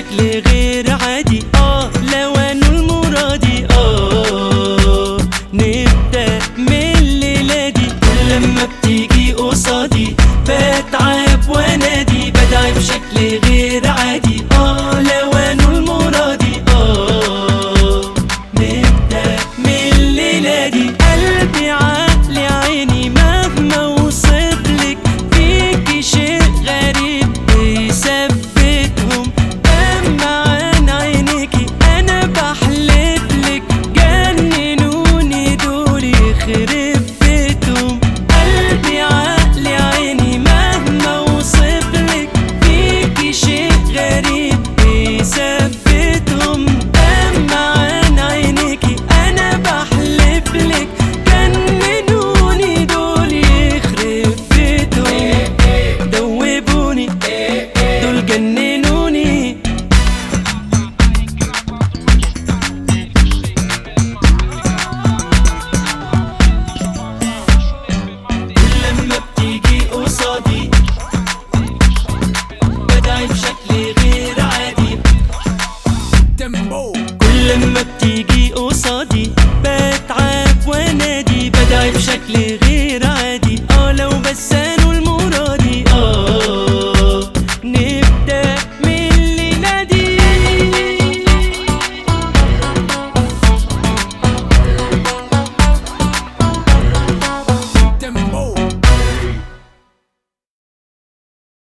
بشكل غير عادي لو انو المرادي نبدأ من الليلة دي. كل لما بتيجي قصادي بتعب وانادي، بدعي بشكل غير عادي لو انو المرادي نبدأ من الليلة دي. قلبي عقلي عيني مهما وصفلك فيكي شيء غريب بيثبتهم، اما عن عينيكي انا بحلفلك جننوني دول يخرب بيتهم. قلبي عقلي عيني مهما وصفلك فيكي شيء غريب بيثبتهم، اما عن عينيكي انا بحلفلك جننوني دول يخرب بيتهم. دوبوني دول جننوني. كل لما بتيجي قصادي بدعي بشكل غير عادي. كل لما بتيجي قصادي بتعب وانادي، بدعي بشكل غير